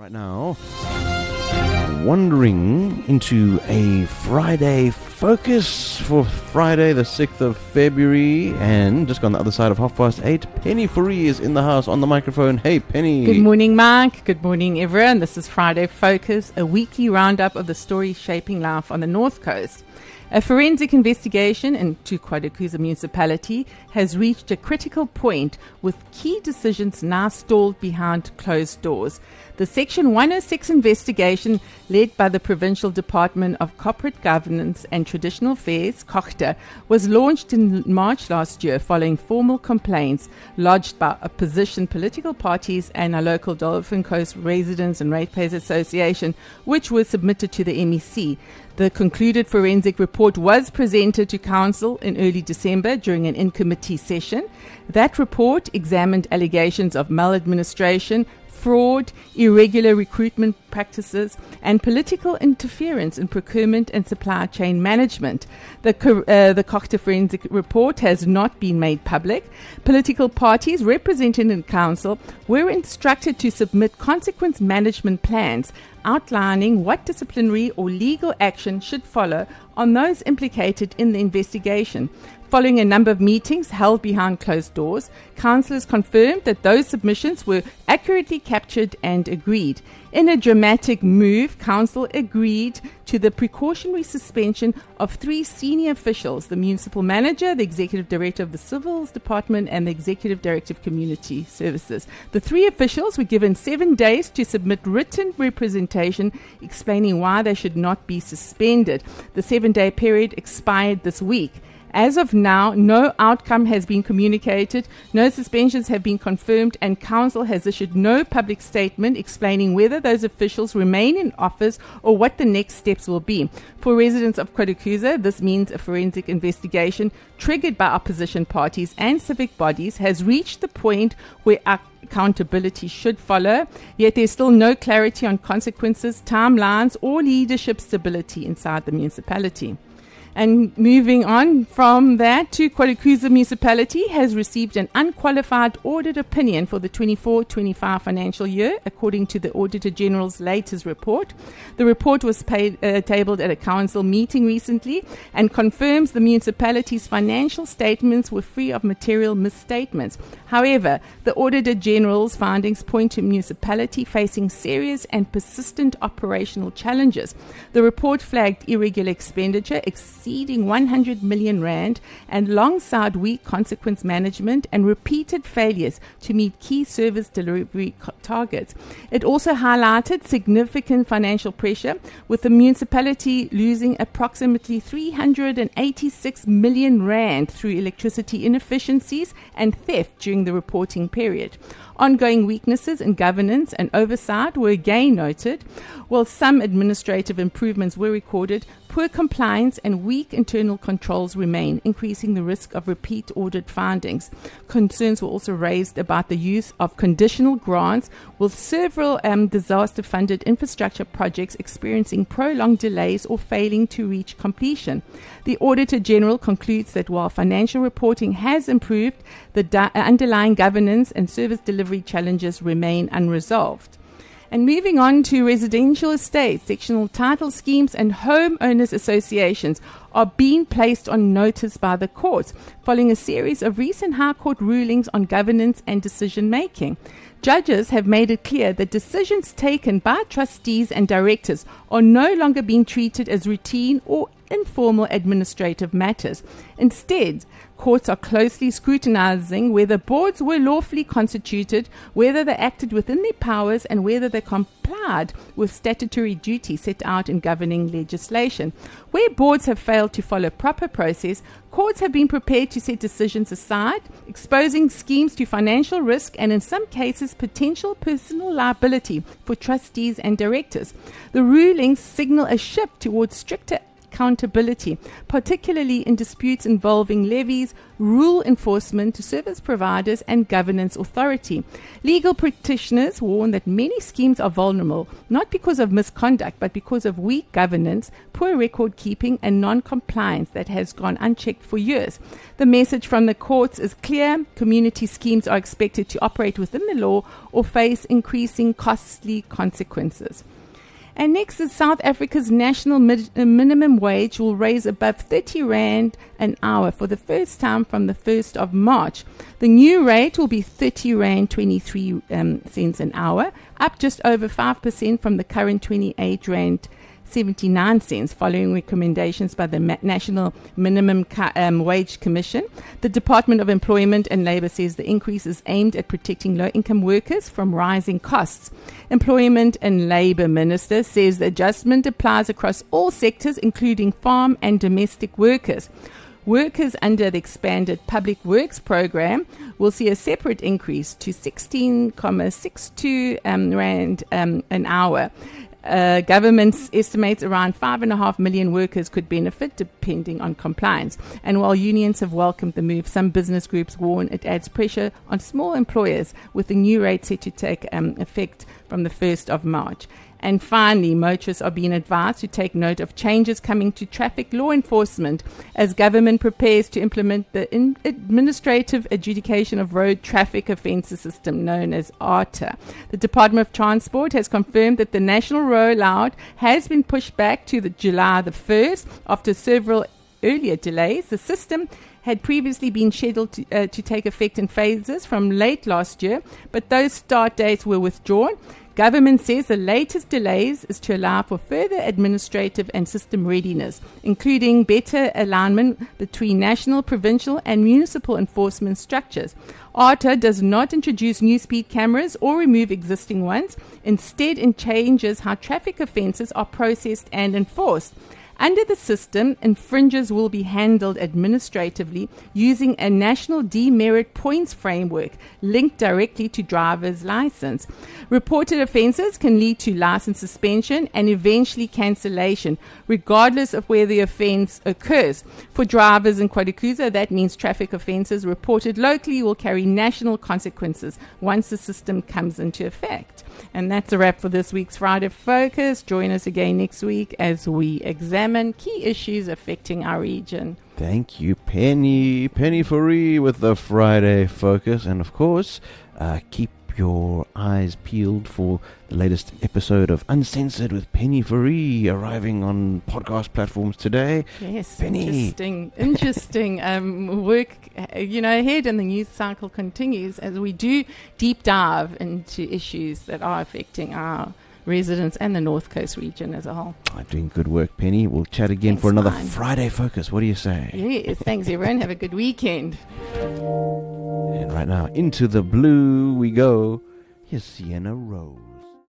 Right now, wandering into a Friday focus for Friday the 6th of February, and just on the other side of 8:30, Penny Fourie is in the house on the microphone. Hey Penny. Good morning Mike, good morning everyone. This is Friday Focus, a weekly roundup of the stories shaping life on the North Coast. A forensic investigation into KwaDukuza municipality has reached a critical point, with key decisions now stalled behind closed doors. The Section 106 investigation, led by the Provincial Department of Corporate Governance and Traditional Affairs, COGTA, was launched in March last year following formal complaints lodged by opposition political parties and a local Dolphin Coast Residents and Ratepayers Association, which were submitted to the MEC. The concluded forensic report was presented to Council in early December during an in-committee session. That report examined allegations of maladministration, fraud, irregular recruitment practices, and political interference in procurement and supply chain management. The COGTA forensic report has not been made public. Political parties represented in council were instructed to submit consequence management plans outlining what disciplinary or legal action should follow on those implicated in the investigation. Following a number of meetings held behind closed doors, councillors confirmed that those submissions were accurately captured and agreed. In a dramatic move, council agreed to the precautionary suspension of 3 senior officials: the municipal manager, the executive director of the Civils Department, and the executive director of Community Services. The 3 officials were given 7 days to submit written representation explaining why they should not be suspended. The 7-day period expired this week. As of now, no outcome has been communicated, no suspensions have been confirmed, and Council has issued no public statement explaining whether those officials remain in office or what the next steps will be. For residents of KwaDukuza, this means a forensic investigation triggered by opposition parties and civic bodies has reached the point where accountability should follow, yet there's still no clarity on consequences, timelines, or leadership stability inside the municipality. And moving on from that to KwaDukuza municipality has received an unqualified audit opinion for the 24-25 financial year, according to the Auditor General's latest report. The report was tabled at a council meeting recently and confirms the municipality's financial statements were free of material misstatements. However, the Auditor General's findings point to a municipality facing serious and persistent operational challenges. The report flagged irregular expenditure exceeding 100 million rand, and alongside weak consequence management and repeated failures to meet key service delivery targets. It also highlighted significant financial pressure, with the municipality losing approximately 386 million rand through electricity inefficiencies and theft during the reporting period. Ongoing weaknesses in governance and oversight were again noted. While some administrative improvements were recorded, poor compliance and weak internal controls remain, increasing the risk of repeat audit findings. Concerns were also raised about the use of conditional grants, with several disaster-funded infrastructure projects experiencing prolonged delays or failing to reach completion. The Auditor General concludes that while financial reporting has improved, the underlying governance and service delivery challenges remain unresolved. And moving on to residential estates, sectional title schemes and homeowners associations are being placed on notice by the courts following a series of recent High Court rulings on governance and decision-making. Judges have made it clear that decisions taken by trustees and directors are no longer being treated as routine or informal administrative matters. Instead, courts are closely scrutinizing whether boards were lawfully constituted, whether they acted within their powers, and whether they complied with statutory duties set out in governing legislation. Where boards have failed to follow proper process, courts have been prepared to set decisions aside, exposing schemes to financial risk and, in some cases, potential personal liability for trustees and directors. The rulings signal a shift towards stricter accountability, particularly in disputes involving levies, rule enforcement to service providers, and governance authority. Legal practitioners warn that many schemes are vulnerable, not because of misconduct, but because of weak governance, poor record keeping, and non-compliance that has gone unchecked for years. The message from the courts is clear. Community schemes are expected to operate within the law or face increasing costly consequences. And next is South Africa's national minimum wage will raise above 30 Rand an hour for the first time from the 1st of March. The new rate will be 30 Rand 23 cents an hour, up just over 5% from the current 28 Rand 79 cents, following recommendations by the National Minimum Wage Commission. The Department of Employment and Labour says the increase is aimed at protecting low-income workers from rising costs. Employment and Labour Minister says the adjustment applies across all sectors, including farm and domestic workers. Workers under the expanded Public Works program will see a separate increase to 16.62 Rand an hour. Government estimates around 5.5 million workers could benefit, depending on compliance. And while unions have welcomed the move, some business groups warn it adds pressure on small employers, with the new rate set to take effect from the 1st of March. And finally, motorists are being advised to take note of changes coming to traffic law enforcement as government prepares to implement the Administrative Adjudication of Road Traffic Offences system known as ARTA. The Department of Transport has confirmed that the national rollout has been pushed back to July the 1st after several earlier delays. The system had previously been scheduled to take effect in phases from late last year, but those start dates were withdrawn. Government says the latest delays is to allow for further administrative and system readiness, including better alignment between national, provincial, and municipal enforcement structures. ARTA does not introduce new speed cameras or remove existing ones. Instead, it changes how traffic offences are processed and enforced. Under the system, infringers will be handled administratively using a national demerit points framework linked directly to driver's license. Reported offences can lead to license suspension and eventually cancellation, regardless of where the offence occurs. For drivers in KwaZulu, that means traffic offences reported locally will carry national consequences once the system comes into effect. And that's a wrap for this week's Friday Focus. Join us again next week as we examine key issues affecting our region. Thank you, Penny. Penny Fourie with the Friday Focus. And of course, keep your eyes peeled for the latest episode of Uncensored with Penny Fourie arriving on podcast platforms today. Yes, Penny. Interesting work, ahead, and the news cycle continues as we do deep dive into issues that are affecting our residents and the North Coast region as a whole. Doing good work, Penny. We'll chat again for another Friday Focus. What do you say? Yes, thanks everyone. Have a good weekend. And right now, into the blue we go. Here's Sienna Rose.